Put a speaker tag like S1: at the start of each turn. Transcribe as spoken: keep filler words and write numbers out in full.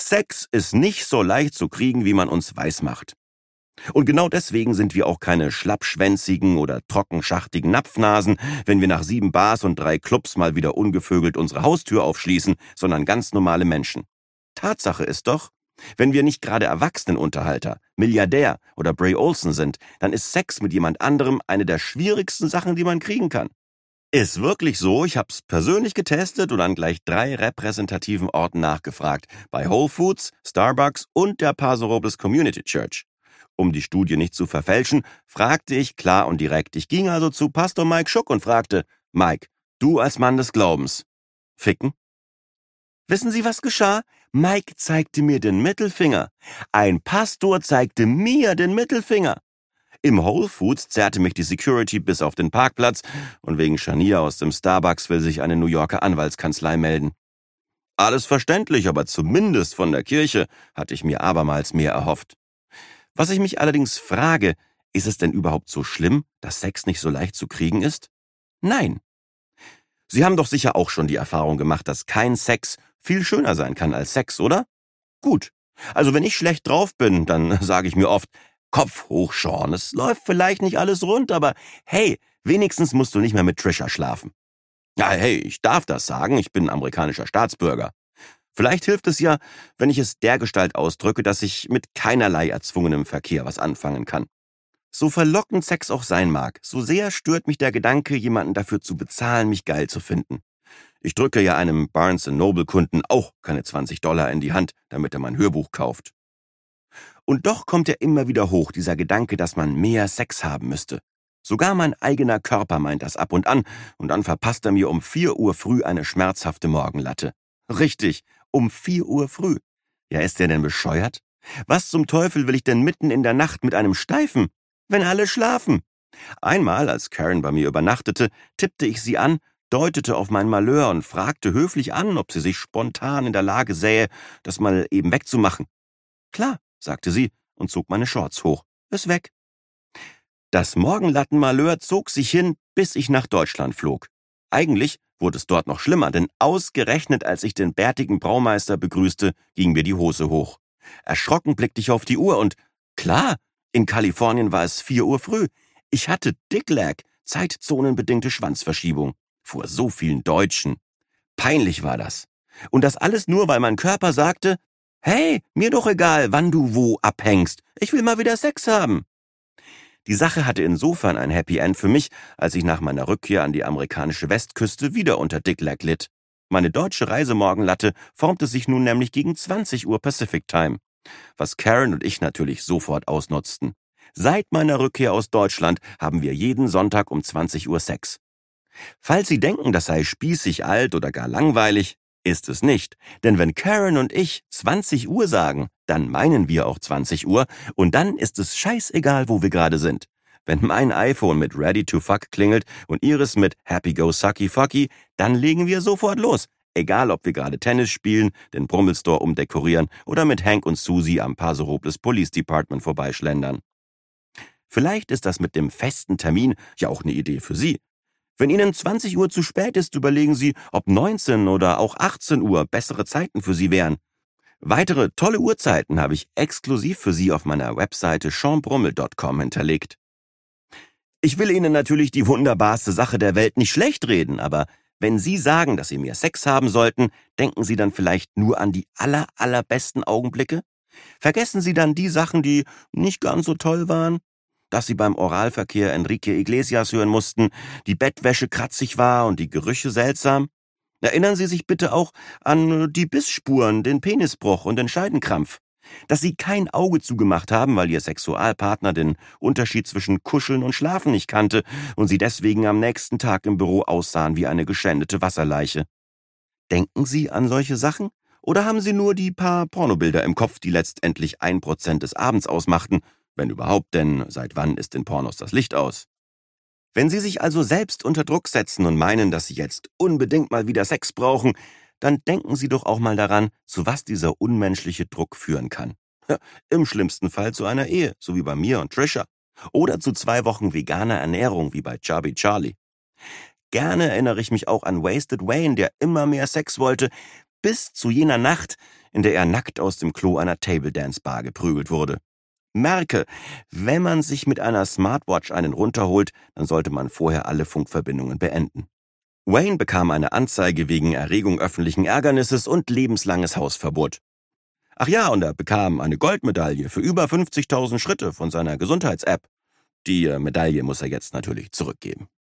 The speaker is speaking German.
S1: Sex ist nicht so leicht zu kriegen, wie man uns weismacht. Und genau deswegen sind wir auch keine schlappschwänzigen oder trockenschachtigen Napfnasen, wenn wir nach sieben Bars und drei Clubs mal wieder ungevögelt unsere Haustür aufschließen, sondern ganz normale Menschen. Tatsache ist doch, wenn wir nicht gerade Erwachsenenunterhalter, Milliardär oder Bray Olsen sind, dann ist Sex mit jemand anderem eine der schwierigsten Sachen, die man kriegen kann. Ist wirklich so, ich hab's persönlich getestet und an gleich drei repräsentativen Orten nachgefragt, bei Whole Foods, Starbucks und der Paso Robles Community Church. Um die Studie nicht zu verfälschen, fragte ich klar und direkt. Ich ging also zu Pastor Mike Schuck und fragte, Mike, du als Mann des Glaubens, ficken? Wissen Sie, was geschah? Mike zeigte mir den Mittelfinger. Ein Pastor zeigte mir den Mittelfinger. Im Whole Foods zerrte mich die Security bis auf den Parkplatz und wegen Scharnier aus dem Starbucks will sich eine New Yorker Anwaltskanzlei melden. Alles verständlich, aber zumindest von der Kirche hatte ich mir abermals mehr erhofft. Was ich mich allerdings frage, ist es denn überhaupt so schlimm, dass Sex nicht so leicht zu kriegen ist? Nein. Sie haben doch sicher auch schon die Erfahrung gemacht, dass kein Sex viel schöner sein kann als Sex, oder? Gut. Also wenn ich schlecht drauf bin, dann sage ich mir oft, Kopf hoch, Sean, es läuft vielleicht nicht alles rund, aber hey, wenigstens musst du nicht mehr mit Trisha schlafen. Ja, hey, ich darf das sagen, ich bin amerikanischer Staatsbürger. Vielleicht hilft es ja, wenn ich es dergestalt ausdrücke, dass ich mit keinerlei erzwungenem Verkehr was anfangen kann. So verlockend Sex auch sein mag, so sehr stört mich der Gedanke, jemanden dafür zu bezahlen, mich geil zu finden. Ich drücke ja einem Barnes and Noble-Kunden auch keine zwanzig Dollar in die Hand, damit er mein Hörbuch kauft. Und doch kommt er immer wieder hoch, dieser Gedanke, dass man mehr Sex haben müsste. Sogar mein eigener Körper meint das ab und an, und dann verpasst er mir um vier Uhr früh eine schmerzhafte Morgenlatte. Richtig, um vier Uhr früh. Ja, ist der denn bescheuert? Was zum Teufel will ich denn mitten in der Nacht mit einem Steifen, wenn alle schlafen? Einmal, als Karen bei mir übernachtete, tippte ich sie an, deutete auf mein Malheur und fragte höflich an, ob sie sich spontan in der Lage sähe, das mal eben wegzumachen. Klar, sagte sie und zog meine Shorts hoch. Ist weg. Das Morgenlattenmalheur zog sich hin, bis ich nach Deutschland flog. Eigentlich wurde es dort noch schlimmer, denn ausgerechnet als ich den bärtigen Braumeister begrüßte, ging mir die Hose hoch. Erschrocken blickte ich auf die Uhr und, klar, in Kalifornien war es vier Uhr früh. Ich hatte Dicklag, zeitzonenbedingte Schwanzverschiebung, vor so vielen Deutschen. Peinlich war das. Und das alles nur, weil mein Körper sagte, hey, mir doch egal, wann du wo abhängst, ich will mal wieder Sex haben. Die Sache hatte insofern ein Happy End für mich, als ich nach meiner Rückkehr an die amerikanische Westküste wieder unter Dicklag litt. Meine deutsche Reisemorgenlatte formte sich nun nämlich gegen zwanzig Uhr Pacific Time, was Karen und ich natürlich sofort ausnutzten. Seit meiner Rückkehr aus Deutschland haben wir jeden Sonntag um zwanzig Uhr Sex. Falls Sie denken, das sei spießig, alt oder gar langweilig, ist es nicht. Denn wenn Karen und ich zwanzig Uhr sagen, dann meinen wir auch zwanzig Uhr und dann ist es scheißegal, wo wir gerade sind. Wenn mein iPhone mit Ready to Fuck klingelt und Ihres mit Happy Go Sucky Fucky, dann legen wir sofort los. Egal, ob wir gerade Tennis spielen, den Brummelstore umdekorieren oder mit Hank und Susie am Paso Robles Police Department vorbeischlendern. Vielleicht ist das mit dem festen Termin ja auch eine Idee für Sie. Wenn Ihnen zwanzig Uhr zu spät ist, überlegen Sie, ob neunzehn oder auch achtzehn Uhr bessere Zeiten für Sie wären. Weitere tolle Uhrzeiten habe ich exklusiv für Sie auf meiner Webseite sean brummel punkt com hinterlegt. Ich will Ihnen natürlich die wunderbarste Sache der Welt nicht schlecht reden, aber wenn Sie sagen, dass Sie mehr Sex haben sollten, denken Sie dann vielleicht nur an die aller, allerbesten Augenblicke? Vergessen Sie dann die Sachen, die nicht ganz so toll waren? Dass Sie beim Oralverkehr Enrique Iglesias hören mussten, die Bettwäsche kratzig war und die Gerüche seltsam? Erinnern Sie sich bitte auch an die Bissspuren, den Penisbruch und den Scheidenkrampf. Dass Sie kein Auge zugemacht haben, weil Ihr Sexualpartner den Unterschied zwischen Kuscheln und Schlafen nicht kannte und Sie deswegen am nächsten Tag im Büro aussahen wie eine geschändete Wasserleiche. Denken Sie an solche Sachen? Oder haben Sie nur die paar Pornobilder im Kopf, die letztendlich ein Prozent des Abends ausmachten? Wenn überhaupt, denn seit wann ist in Pornos das Licht aus? Wenn Sie sich also selbst unter Druck setzen und meinen, dass Sie jetzt unbedingt mal wieder Sex brauchen, dann denken Sie doch auch mal daran, zu was dieser unmenschliche Druck führen kann. Im schlimmsten Fall zu einer Ehe, so wie bei mir und Trisha. Oder zu zwei Wochen veganer Ernährung, wie bei Chubby Charlie. Gerne erinnere ich mich auch an Wasted Wayne, der immer mehr Sex wollte, bis zu jener Nacht, in der er nackt aus dem Klo einer Table-Dance-Bar geprügelt wurde. Merke, wenn man sich mit einer Smartwatch einen runterholt, dann sollte man vorher alle Funkverbindungen beenden. Wayne bekam eine Anzeige wegen Erregung öffentlichen Ärgernisses und lebenslanges Hausverbot. Ach ja, und er bekam eine Goldmedaille für über fünfzigtausend Schritte von seiner Gesundheits-App. Die Medaille muss er jetzt natürlich zurückgeben.